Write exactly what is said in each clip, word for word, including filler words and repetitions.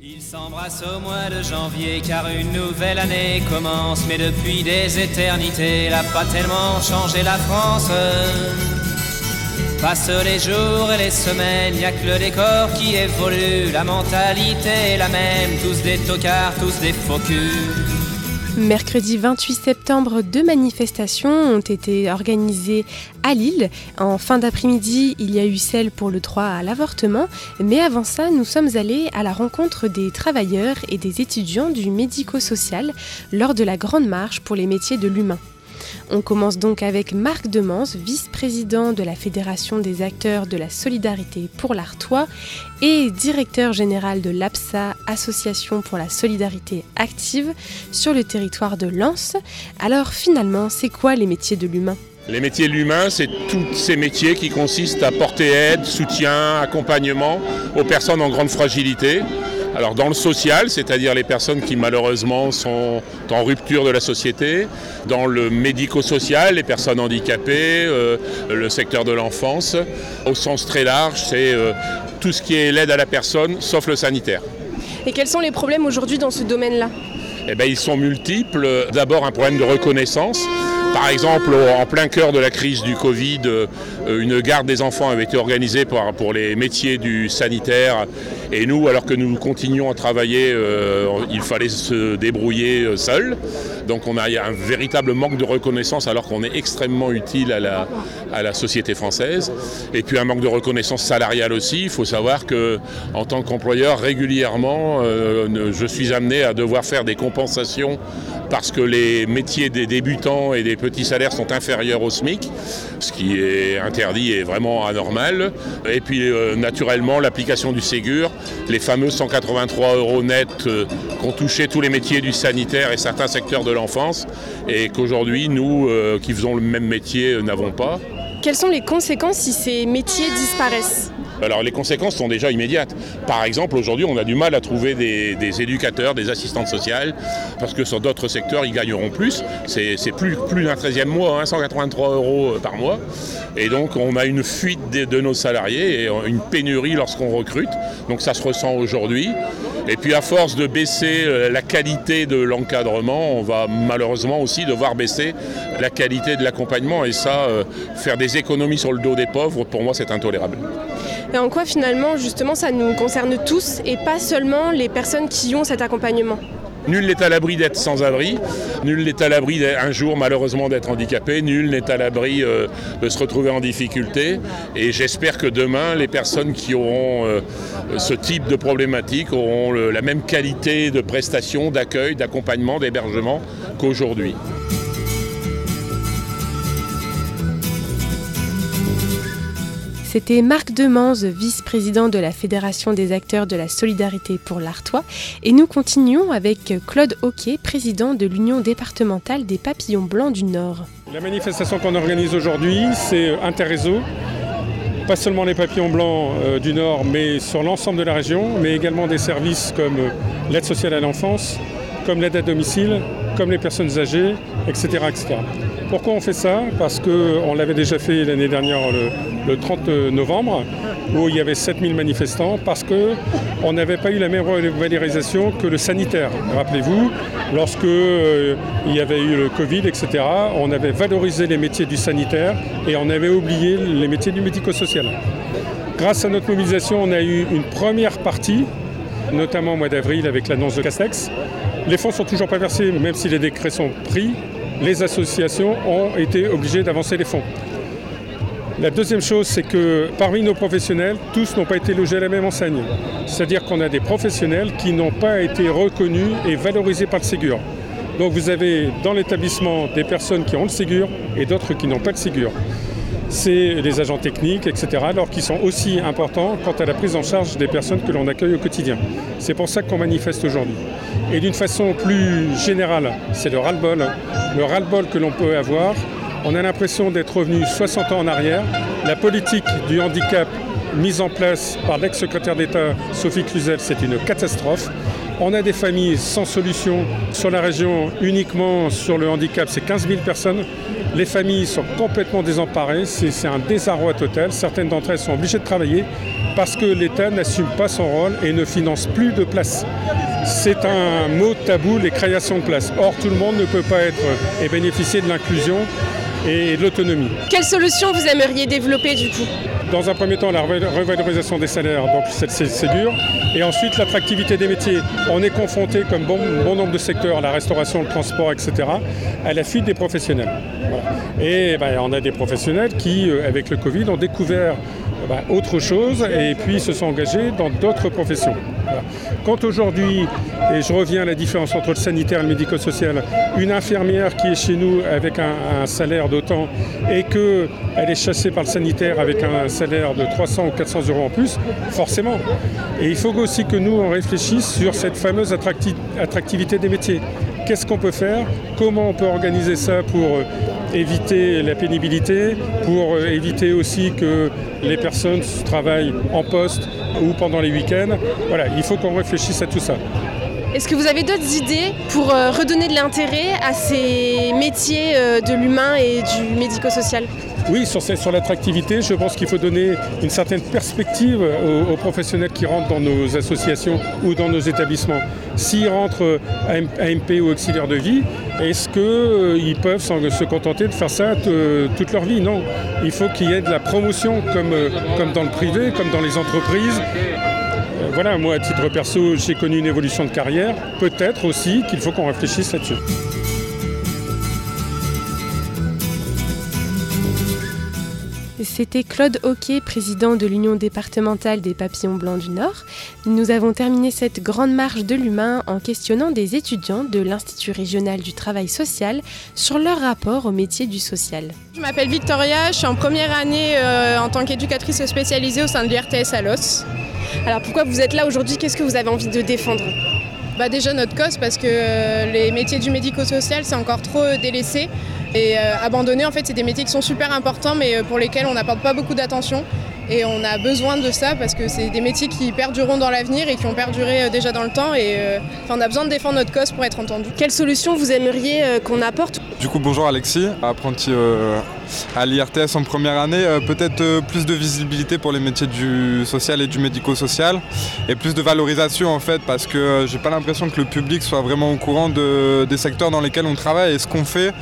Ils s'embrassent au mois de janvier car une nouvelle année commence. Mais depuis des éternités, elle a pas tellement changé la France. Passent les jours et les semaines, y a que le décor qui évolue. La mentalité est la même, tous des tocards, tous des faux culs. Mercredi vingt-huit septembre, deux manifestations ont été organisées à Lille. En fin d'après-midi, il y a eu celle pour le droit à l'avortement. Mais avant ça, nous sommes allés à la rencontre des travailleurs et des étudiants du médico-social lors de la Grande Marche pour les métiers de l'humain. On commence donc avec Marc Demans, vice-président de la Fédération des acteurs de la solidarité pour l'Artois et directeur général de l'A P S A, Association pour la solidarité active, sur le territoire de Lens. Alors finalement, c'est quoi les métiers de l'humain ? Les métiers de l'humain, c'est tous ces métiers qui consistent à porter aide, soutien, accompagnement aux personnes en grande fragilité. Alors dans le social, c'est-à-dire les personnes qui malheureusement sont en rupture de la société, dans le médico-social, les personnes handicapées, euh, le secteur de l'enfance, au sens très large, c'est euh, tout ce qui est l'aide à la personne, sauf le sanitaire. Et quels sont les problèmes aujourd'hui dans ce domaine-là ? Eh bien, ils sont multiples. D'abord, un problème de reconnaissance. Par exemple, en plein cœur de la crise du Covid, une garde des enfants avait été organisée pour, pour les métiers du sanitaire. Et nous, alors que nous continuons à travailler, euh, il fallait se débrouiller seul. Donc on a un véritable manque de reconnaissance alors qu'on est extrêmement utile à la, à la société française. Et puis un manque de reconnaissance salariale aussi. Il faut savoir qu'en tant qu'employeur, régulièrement, euh, je suis amené à devoir faire des compensations parce que les métiers des débutants et des petits salaires sont inférieurs au SMIC, ce qui est interdit et vraiment anormal. Et puis euh, naturellement, l'application du Ségur, les fameux cent quatre-vingt-trois euros nets euh, qu'ont touché tous les métiers du sanitaire et certains secteurs de l'enfance, et qu'aujourd'hui, nous, euh, qui faisons le même métier, euh, n'avons pas. Quelles sont les conséquences si ces métiers disparaissent ? Alors les conséquences sont déjà immédiates. Par exemple, aujourd'hui, on a du mal à trouver des, des éducateurs, des assistantes sociales, parce que sur d'autres secteurs, ils gagneront plus. C'est, c'est plus, plus d'un treizième mois, hein, cent quatre-vingt-trois euros par mois. Et donc, on a une fuite de, de nos salariés et une pénurie lorsqu'on recrute. Donc ça se ressent aujourd'hui. Et puis à force de baisser la qualité de l'encadrement, on va malheureusement aussi devoir baisser la qualité de l'accompagnement. Et ça, euh, faire des économies sur le dos des pauvres, pour moi, c'est intolérable. Et en quoi finalement, justement, ça nous concerne tous et pas seulement les personnes qui ont cet accompagnement ? Nul n'est à l'abri d'être sans abri, nul n'est à l'abri un jour malheureusement d'être handicapé, nul n'est à l'abri euh, de se retrouver en difficulté. Et j'espère que demain, les personnes qui auront euh, ce type de problématique auront le, la même qualité de prestation, d'accueil, d'accompagnement, d'hébergement qu'aujourd'hui. C'était Marc Demans, vice-président de la Fédération des acteurs de la solidarité pour l'Artois. Et nous continuons avec Claude Hoquet, président de l'Union départementale des papillons blancs du Nord. La manifestation qu'on organise aujourd'hui, c'est Interréseau. Pas seulement les papillons blancs euh, du Nord, mais sur l'ensemble de la région, mais également des services comme l'aide sociale à l'enfance, comme l'aide à domicile, comme les personnes âgées, et cetera, et cetera. Pourquoi on fait ça ? Parce qu'on l'avait déjà fait l'année dernière, le, le trente novembre, où il y avait sept mille manifestants, parce qu'on n'avait pas eu la même valorisation que le sanitaire. Rappelez-vous, lorsque euh, il y avait eu le Covid, et cetera, on avait valorisé les métiers du sanitaire et on avait oublié les métiers du médico-social. Grâce à notre mobilisation, on a eu une première partie, notamment au mois d'avril avec l'annonce de Castex. Les fonds ne sont toujours pas versés, même si les décrets sont pris. Les associations ont été obligées d'avancer les fonds. La deuxième chose, c'est que parmi nos professionnels, tous n'ont pas été logés à la même enseigne. C'est-à-dire qu'on a des professionnels qui n'ont pas été reconnus et valorisés par le Ségur. Donc vous avez dans l'établissement des personnes qui ont le Ségur et d'autres qui n'ont pas le Ségur. C'est les agents techniques, et cetera, alors qu'ils sont aussi importants quant à la prise en charge des personnes que l'on accueille au quotidien. C'est pour ça qu'on manifeste aujourd'hui. Et d'une façon plus générale, c'est le ras-le-bol. Le ras-le-bol que l'on peut avoir. On a l'impression d'être revenu soixante ans en arrière. La politique du handicap mise en place par l'ex-secrétaire d'État Sophie Cluzel, c'est une catastrophe. On a des familles sans solution. Sur la région, uniquement sur le handicap, c'est quinze mille personnes. Les familles sont complètement désemparées, c'est, c'est un désarroi total. Certaines d'entre elles sont obligées de travailler parce que l'État n'assume pas son rôle et ne finance plus de places. C'est un mot tabou, les créations de places. Or, tout le monde ne peut pas être et bénéficier de l'inclusion et de l'autonomie. Quelle solution vous aimeriez développer du coup ? Dans un premier temps, la revalorisation des salaires, donc cette Ségur, et ensuite l'attractivité des métiers. On est confronté, comme bon, bon nombre de secteurs, la restauration, le transport, et cetera, à la fuite des professionnels. Voilà. Et ben, on a des professionnels qui, avec le Covid, ont découvert ben, autre chose et puis se sont engagés dans d'autres professions. Voilà. Quand aujourd'hui, et je reviens à la différence entre le sanitaire et le médico-social, une infirmière qui est chez nous avec un, un salaire d'autant et qu'elle est chassée par le sanitaire avec un salaire de trois cents ou quatre cents euros en plus, forcément. Et il faut aussi que nous, on réfléchisse sur cette fameuse attracti- attractivité des métiers. Qu'est-ce qu'on peut faire ? Comment on peut organiser ça pour éviter la pénibilité, pour éviter aussi que les personnes travaillent en poste ou pendant les week-ends. Voilà, il faut qu'on réfléchisse à tout ça. Est-ce que vous avez d'autres idées pour euh, redonner de l'intérêt à ces métiers euh, de l'humain et du médico-social ? Oui, sur, sur l'attractivité, je pense qu'il faut donner une certaine perspective aux, aux professionnels qui rentrent dans nos associations ou dans nos établissements. S'ils rentrent à A M P ou auxiliaire de vie, est-ce qu'ils euh, peuvent se contenter de faire ça t- toute leur vie ? Non. Il faut qu'il y ait de la promotion comme, euh, comme dans le privé, comme dans les entreprises. Euh, voilà, moi à titre perso, j'ai connu une évolution de carrière. Peut-être aussi qu'il faut qu'on réfléchisse là-dessus. C'était Claude Hauquet, président de l'Union départementale des Papillons Blancs du Nord. Nous avons terminé cette grande marche de l'humain en questionnant des étudiants de l'Institut régional du travail social sur leur rapport au métier du social. Je m'appelle Victoria, je suis en première année euh, en tant qu'éducatrice spécialisée au sein de l'I R T S à Los. Alors pourquoi vous êtes là aujourd'hui ? Qu'est-ce que vous avez envie de défendre ? Bah déjà notre cause parce que euh, les métiers du médico-social c'est encore trop euh, délaissé et euh, abandonné. En fait c'est des métiers qui sont super importants mais euh, pour lesquels on n'apporte pas beaucoup d'attention et on a besoin de ça parce que c'est des métiers qui perdureront dans l'avenir et qui ont perduré euh, déjà dans le temps et euh, on a besoin de défendre notre cause pour être entendu. Quelle solution vous aimeriez euh, qu'on apporte ? Du coup bonjour Alexis, apprenti euh, à l'I R T S en première année, euh, peut-être euh, plus de visibilité pour les métiers du social et du médico-social et plus de valorisation en fait parce que euh, j'ai pas l'impression que le public soit vraiment au courant de, des secteurs dans lesquels on travaille et ce qu'on fait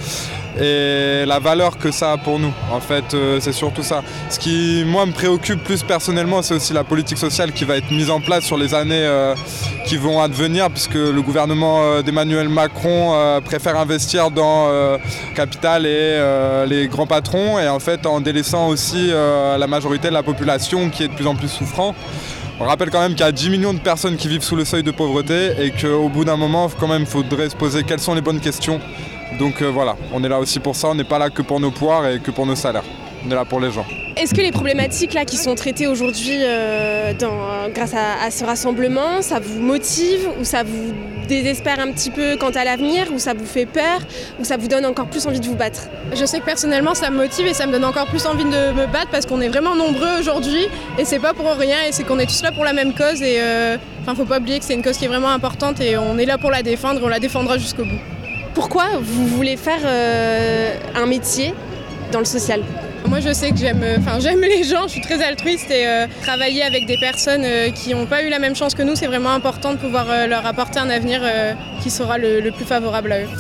et la valeur que ça a pour nous. En fait, euh, c'est surtout ça. Ce qui, moi, me préoccupe plus personnellement, c'est aussi la politique sociale qui va être mise en place sur les années euh, qui vont advenir, puisque le gouvernement euh, d'Emmanuel Macron euh, préfère investir dans euh, capital et euh, les grands patrons, et en fait, en délaissant aussi euh, la majorité de la population qui est de plus en plus souffrant. On rappelle quand même qu'il y a dix millions de personnes qui vivent sous le seuil de pauvreté et qu'au bout d'un moment, quand même, il faudrait se poser quelles sont les bonnes questions. Donc euh, voilà, on est là aussi pour ça, on n'est pas là que pour nos pouvoirs et que pour nos salaires. On est là pour les gens. Est-ce que les problématiques là, qui sont traitées aujourd'hui euh, dans, grâce à, à ce rassemblement, ça vous motive ou ça vous désespère un petit peu quant à l'avenir ou ça vous fait peur ou ça vous donne encore plus envie de vous battre ? Je sais que personnellement ça me motive et ça me donne encore plus envie de me battre parce qu'on est vraiment nombreux aujourd'hui et c'est pas pour rien et c'est qu'on est tous là pour la même cause et euh, enfin, faut pas oublier que c'est une cause qui est vraiment importante et on est là pour la défendre et on la défendra jusqu'au bout. Pourquoi vous voulez faire euh, un métier dans le social ? Moi je sais que j'aime, enfin, j'aime les gens, je suis très altruiste et euh, travailler avec des personnes euh, qui n'ont pas eu la même chance que nous, c'est vraiment important de pouvoir euh, leur apporter un avenir euh, qui sera le, le plus favorable à eux.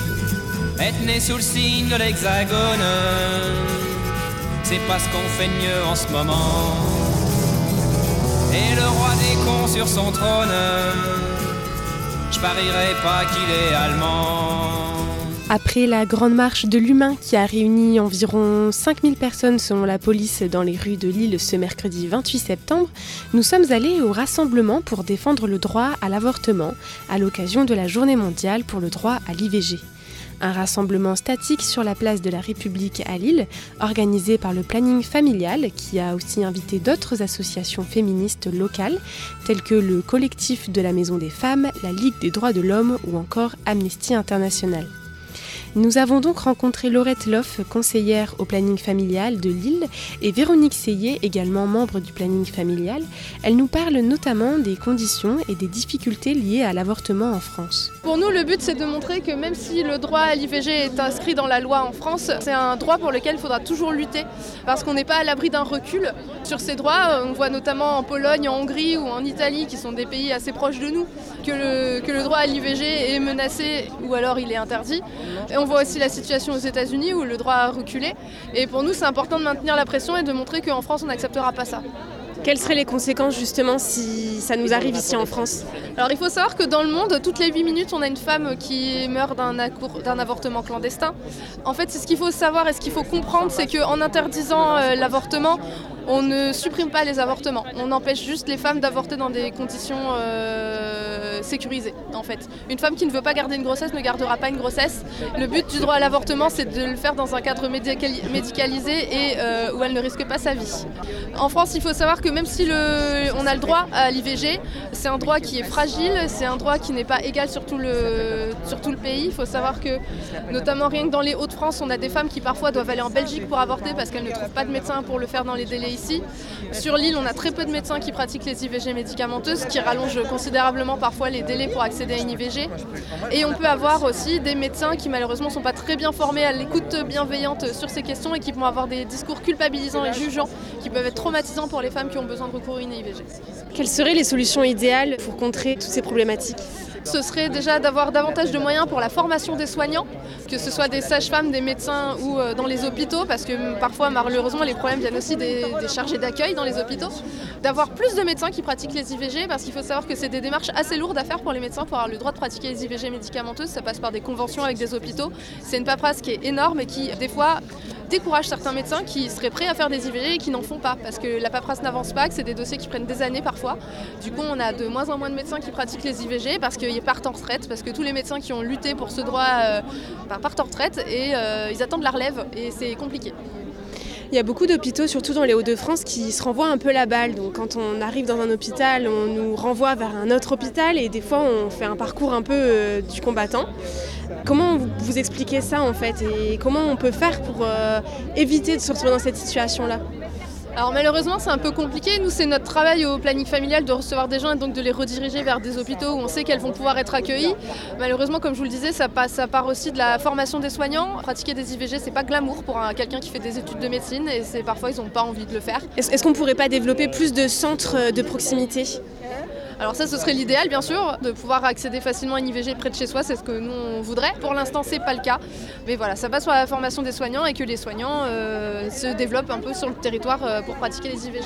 Être né sous le signe de l'hexagone, c'est pas ce qu'on fait de mieux en ce moment. Et le roi des cons sur son trône, je parierais pas qu'il est allemand. Après la grande marche de l'humain qui a réuni environ cinq mille personnes selon la police dans les rues de Lille ce mercredi vingt-huit septembre, nous sommes allés au rassemblement pour défendre le droit à l'avortement à l'occasion de la journée mondiale pour le droit à l'I V G. Un rassemblement statique sur la place de la République à Lille, organisé par le Planning Familial, qui a aussi invité d'autres associations féministes locales, telles que le Collectif de la Maison des Femmes, la Ligue des droits de l'homme ou encore Amnesty International. Nous avons donc rencontré Laurette Loff, conseillère au planning familial de Lille, et Véronique Seyé, également membre du planning familial. Elle nous parle notamment des conditions et des difficultés liées à l'avortement en France. Pour nous, le but, c'est de montrer que même si le droit à l'I V G est inscrit dans la loi en France, c'est un droit pour lequel il faudra toujours lutter, parce qu'on n'est pas à l'abri d'un recul sur ces droits. On voit notamment en Pologne, en Hongrie ou en Italie, qui sont des pays assez proches de nous, que le, que le droit à l'I V G est menacé ou alors il est interdit. Et on voit aussi la situation aux États-Unis où le droit a reculé. Et pour nous, c'est important de maintenir la pression et de montrer qu'en France, on n'acceptera pas ça. Quelles seraient les conséquences justement si ça nous arrive ici en France ? Alors il faut savoir que dans le monde, toutes les huit minutes, on a une femme qui meurt d'un, accour- d'un avortement clandestin. En fait, c'est ce qu'il faut savoir et ce qu'il faut comprendre, c'est qu'en interdisant euh, l'avortement, on ne supprime pas les avortements. On empêche juste les femmes d'avorter dans des conditions euh, sécurisées, en fait. Une femme qui ne veut pas garder une grossesse ne gardera pas une grossesse. Le but du droit à l'avortement, c'est de le faire dans un cadre médicali- médicalisé et euh, où elle ne risque pas sa vie. En France, il faut savoir que même si le, on a le droit à l'I V G, c'est un droit qui est fragile, c'est un droit qui n'est pas égal sur tout le, sur tout le pays. Il faut savoir que, notamment rien que dans les Hauts-de-France, on a des femmes qui parfois doivent aller en Belgique pour avorter parce qu'elles ne trouvent pas de médecin pour le faire dans les délais ici. Sur l'île, on a très peu de médecins qui pratiquent les I V G médicamenteuses, ce qui rallonge considérablement parfois les délais pour accéder à une I V G. Et on peut avoir aussi des médecins qui malheureusement ne sont pas très bien formés à l'écoute bienveillante sur ces questions et qui vont avoir des discours culpabilisants et jugeants qui peuvent être traumatisants pour les femmes qui ont besoin de recourir à une I V G. Quelles seraient les solutions idéales pour contrer toutes ces problématiques ? Ce serait déjà d'avoir davantage de moyens pour la formation des soignants, que ce soit des sages-femmes, des médecins ou dans les hôpitaux, parce que parfois malheureusement les problèmes viennent aussi des, des chargés d'accueil dans les hôpitaux. D'avoir plus de médecins qui pratiquent les I V G, parce qu'il faut savoir que c'est des démarches assez lourdes à faire pour les médecins pour avoir le droit de pratiquer les I V G médicamenteuses. Ça passe par des conventions avec des hôpitaux. C'est une paperasse qui est énorme et qui des fois décourage certains médecins qui seraient prêts à faire des I V G et qui n'en font pas parce que la paperasse n'avance pas, que c'est des dossiers qui prennent des années parfois. Du coup, on a de moins en moins de médecins qui pratiquent les I V G parce qu'ils partent en retraite, parce que tous les médecins qui ont lutté pour ce droit euh, partent en retraite et euh, ils attendent la relève et c'est compliqué. Il y a beaucoup d'hôpitaux, surtout dans les Hauts-de-France, qui se renvoient un peu la balle. Donc quand on arrive dans un hôpital, on nous renvoie vers un autre hôpital et des fois on fait un parcours un peu euh, du combattant. Comment vous, vous expliquez ça en fait et comment on peut faire pour euh, éviter de se retrouver dans cette situation-là ? Alors malheureusement c'est un peu compliqué, nous c'est notre travail au planning familial de recevoir des gens et donc de les rediriger vers des hôpitaux où on sait qu'elles vont pouvoir être accueillies. Malheureusement comme je vous le disais ça, passe, ça part aussi de la formation des soignants. Pratiquer des I V G c'est pas glamour pour un, quelqu'un qui fait des études de médecine et c'est, parfois ils n'ont pas envie de le faire. Est-ce, est-ce qu'on ne pourrait pas développer plus de centres de proximité ? Alors ça, ce serait l'idéal, bien sûr, de pouvoir accéder facilement à une I V G près de chez soi, c'est ce que nous, on voudrait. Pour l'instant, c'est pas le cas. Mais voilà, ça passe par la formation des soignants et que les soignants euh, se développent un peu sur le territoire euh, pour pratiquer les I V G.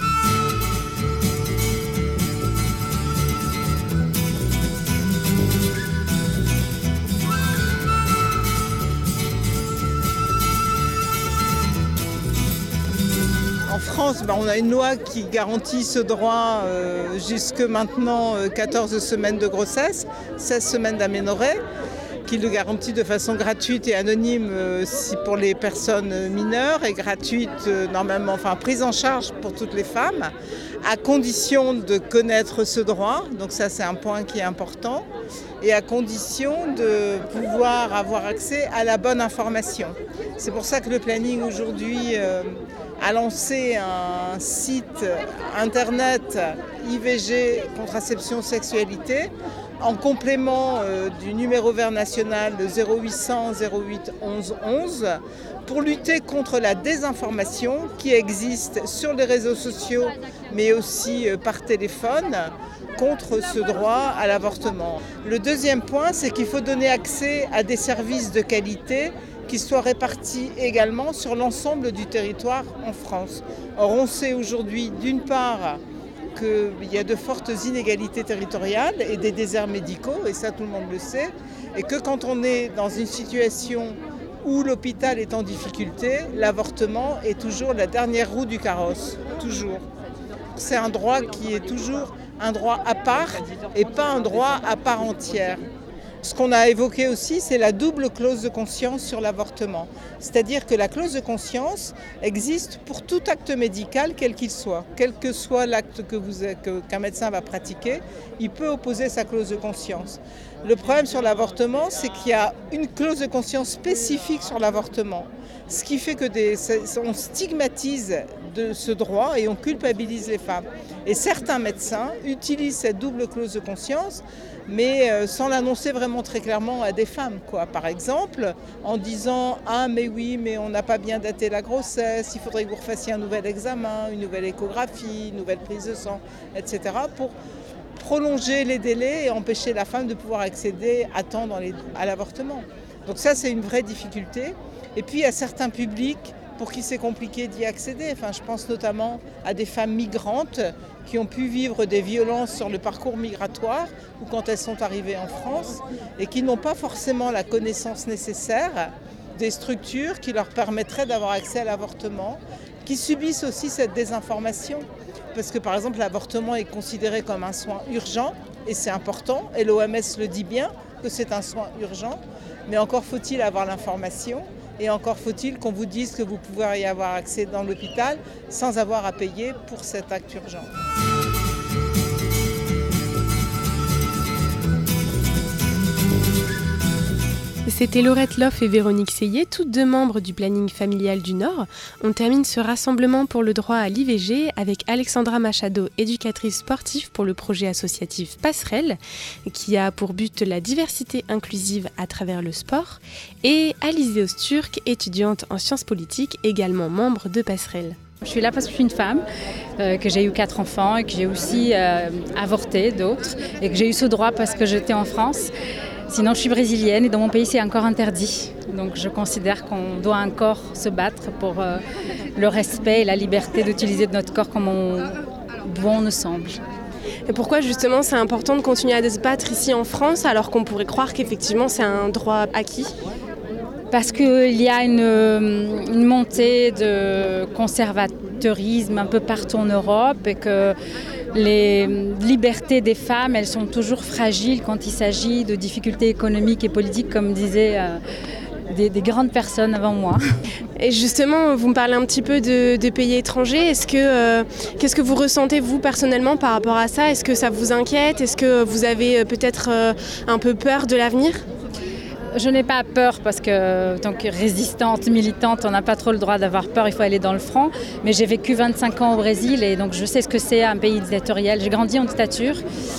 En France, ben, on a une loi qui garantit ce droit euh, jusque maintenant euh, quatorze semaines de grossesse, seize semaines d'aménorrhée, qui le garantit de façon gratuite et anonyme euh, si pour les personnes mineures et gratuite euh, normalement, enfin prise en charge pour toutes les femmes, à condition de connaître ce droit, donc ça c'est un point qui est important, et à condition de pouvoir avoir accès à la bonne information. C'est pour ça que le planning aujourd'hui euh, a lancé un site internet I V G contraception sexualité en complément euh, du numéro vert national de zéro huit cent zéro huit onze onze pour lutter contre la désinformation qui existe sur les réseaux sociaux mais aussi euh, par téléphone contre ce droit à l'avortement. Le deuxième point, c'est qu'il faut donner accès à des services de qualité qui soient répartis également sur l'ensemble du territoire en France. Or, on sait aujourd'hui, d'une part, qu'il y a de fortes inégalités territoriales et des déserts médicaux, et ça tout le monde le sait, et que quand on est dans une situation où l'hôpital est en difficulté, l'avortement est toujours la dernière roue du carrosse, toujours. C'est un droit qui est toujours un droit à part et pas un droit à part entière. Ce qu'on a évoqué aussi, c'est la double clause de conscience sur l'avortement. C'est-à-dire que la clause de conscience existe pour tout acte médical, quel qu'il soit. Quel que soit l'acte que vous, que, qu'un médecin va pratiquer, il peut opposer sa clause de conscience. Le problème sur l'avortement, c'est qu'il y a une clause de conscience spécifique sur l'avortement. Ce qui fait que des, on stigmatise de ce droit et on culpabilise les femmes. Et certains médecins utilisent cette double clause de conscience, mais euh, sans l'annoncer vraiment très clairement à des femmes, quoi. Par exemple, en disant « Ah mais oui, mais on n'a pas bien daté la grossesse, il faudrait que vous refassiez un nouvel examen, une nouvelle échographie, une nouvelle prise de sang, et cetera » pour prolonger les délais et empêcher la femme de pouvoir accéder à temps dans les, à l'avortement. Donc ça, c'est une vraie difficulté. Et puis, il y a certains publics pour qui c'est compliqué d'y accéder. Enfin, je pense notamment à des femmes migrantes qui ont pu vivre des violences sur le parcours migratoire ou quand elles sont arrivées en France et qui n'ont pas forcément la connaissance nécessaire des structures qui leur permettraient d'avoir accès à l'avortement, qui subissent aussi cette désinformation. Parce que par exemple, l'avortement est considéré comme un soin urgent et c'est important, et l'O M S le dit bien que c'est un soin urgent, mais encore faut-il avoir l'information. Et encore faut-il qu'on vous dise que vous pouvez y avoir accès dans l'hôpital sans avoir à payer pour cet acte urgent. C'était Laurette Loff et Véronique Seyé, toutes deux membres du planning familial du Nord. On termine ce rassemblement pour le droit à l'I V G avec Alexandra Machado, éducatrice sportive pour le projet associatif Passerelle, qui a pour but la diversité inclusive à travers le sport, et Alizé Osturk, étudiante en sciences politiques, également membre de Passerelle. Je suis là parce que je suis une femme, euh, que j'ai eu quatre enfants et que j'ai aussi euh, avorté d'autres, et que j'ai eu ce droit parce que j'étais en France. Sinon, je suis brésilienne et dans mon pays, c'est encore interdit. Donc, je considère qu'on doit encore se battre pour euh, le respect et la liberté d'utiliser notre corps comme on, bon nous semble. Et pourquoi justement c'est important de continuer à se battre ici en France alors qu'on pourrait croire qu'effectivement c'est un droit acquis ? Parce qu'il y a une, une montée de conservatérisme un peu partout en Europe et que les libertés des femmes, elles sont toujours fragiles quand il s'agit de difficultés économiques et politiques, comme disaient euh, des, des grandes personnes avant moi. Et justement, vous me parlez un petit peu de, de pays étrangers. Est-ce que, euh, qu'est-ce que vous ressentez, vous, personnellement, par rapport à ça ? Est-ce que ça vous inquiète ? Est-ce que vous avez peut-être euh, un peu peur de l'avenir ? Je n'ai pas peur parce que, en tant que résistante, militante, on n'a pas trop le droit d'avoir peur, il faut aller dans le front. Mais j'ai vécu vingt-cinq ans au Brésil et donc je sais ce que c'est un pays dictatorial. J'ai grandi en dictature.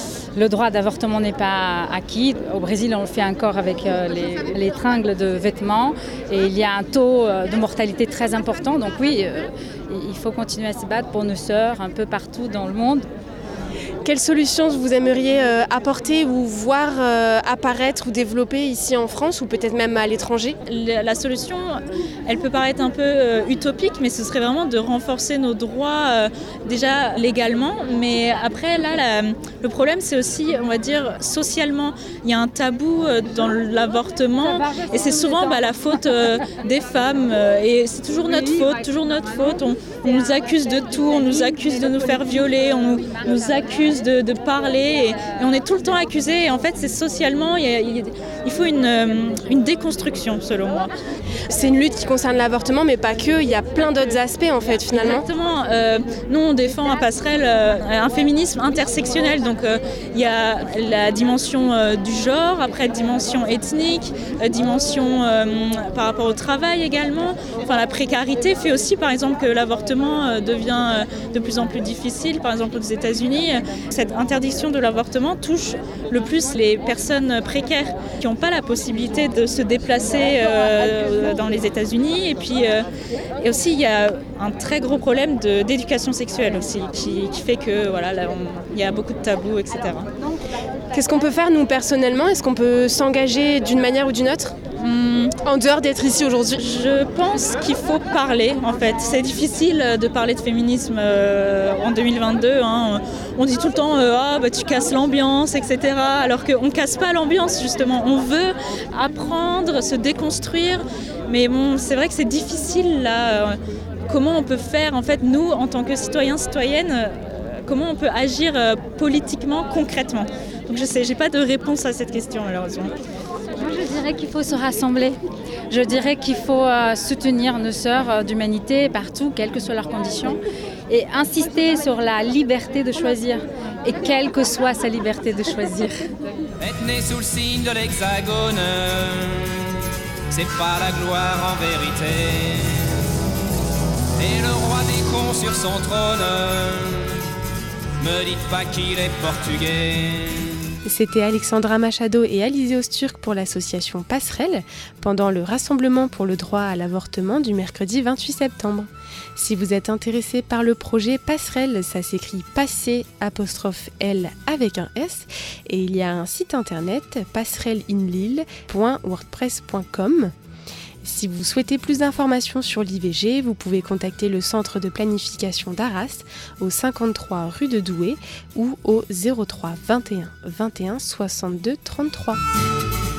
Le droit d'avortement n'est pas acquis. Au Brésil, on le fait encore avec les, les tringles de vêtements. Et il y a un taux de mortalité très important. Donc oui, il faut continuer à se battre pour nos sœurs un peu partout dans le monde. Quelles solutions vous aimeriez euh, apporter ou voir euh, apparaître ou développer ici en France ou peut-être même à l'étranger ? La solution, elle peut paraître un peu euh, utopique, mais ce serait vraiment de renforcer nos droits euh, déjà légalement. Mais après, là, la, le problème, c'est aussi, on va dire, socialement. Il y a un tabou euh, dans l'avortement et c'est souvent bah, la faute euh, des femmes. Euh, et c'est toujours notre faute, toujours notre faute. On, on nous accuse de tout, on nous accuse de nous faire violer, on nous, nous accuse De, de parler et, et on est tout le temps accusé et en fait c'est socialement il, y a, il faut une, une déconstruction selon moi. C'est une lutte qui concerne l'avortement mais pas que, il y a plein d'autres aspects en fait finalement. Exactement, euh, nous on défend à Passerelle euh, un féminisme intersectionnel donc euh, il y a la dimension euh, du genre, après dimension ethnique, euh, dimension euh, par rapport au travail également, enfin la précarité fait aussi par exemple que l'avortement euh, devient euh, de plus en plus difficile, par exemple aux États-Unis. Cette interdiction de l'avortement touche le plus les personnes précaires qui n'ont pas la possibilité de se déplacer euh, dans les États-Unis. Et puis euh, et aussi, il y a un très gros problème de, d'éducation sexuelle aussi, qui, qui fait que voilà, là, on, il y a beaucoup de tabous, et cetera. Qu'est-ce qu'on peut faire, nous, personnellement ? Est-ce qu'on peut s'engager d'une manière ou d'une autre ? Mmh. En dehors d'être ici aujourd'hui ? Je pense qu'il faut parler, en fait. C'est difficile de parler de féminisme euh, en deux mille vingt-deux. Hein. On dit tout le temps euh, « Ah, bah, tu casses l'ambiance, et cetera » Alors qu'on ne casse pas l'ambiance, justement. On veut apprendre, se déconstruire. Mais bon, c'est vrai que c'est difficile, là. Comment on peut faire, en fait, nous, en tant que citoyens, citoyennes, comment on peut agir euh, politiquement, concrètement ? Donc je sais, j'ai pas de réponse à cette question malheureusement. Moi, je dirais qu'il faut se rassembler. Je dirais qu'il faut euh, soutenir nos sœurs euh, d'humanité partout, quelles que soient leurs conditions, et insister sur la liberté de choisir, et quelle que soit sa liberté de choisir. Être né sous le signe de l'hexagone, c'est pas la gloire en vérité. Et le roi des cons sur son trône, me dites pas qu'il est portugais. C'était Alexandra Machado et Alizé Osturk pour l'association Passerelle pendant le rassemblement pour le droit à l'avortement du mercredi vingt-huit septembre. Si vous êtes intéressé par le projet Passerelle, ça s'écrit passer apostrophe L avec un S, et il y a un site internet passerelleinlille point wordpress point com. Si vous souhaitez plus d'informations sur l'I V G, vous pouvez contacter le centre de planification d'Arras au cinquante-trois rue de Douai ou au zéro trois vingt et un vingt et un soixante-deux trente-trois.